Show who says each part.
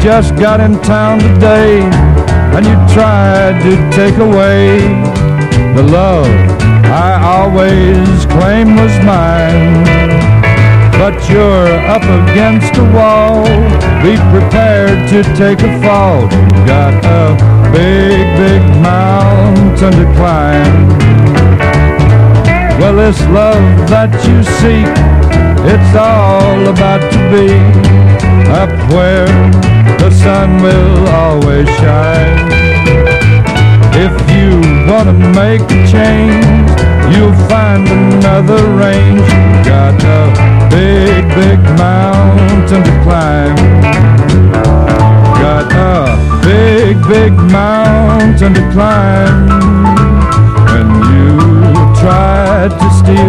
Speaker 1: just got in town today, and you tried to take away the love I always claimed was mine. But you're up against a wall, be prepared to take a fall. You've got a big, big mountain to climb. Well, this love that you seek, it's all about to be up where the sun will always shine. If you want to make a change, you'll find another range. You've got a big, big mountain to climb. Got a big, big mountain to climb. When you tried to steal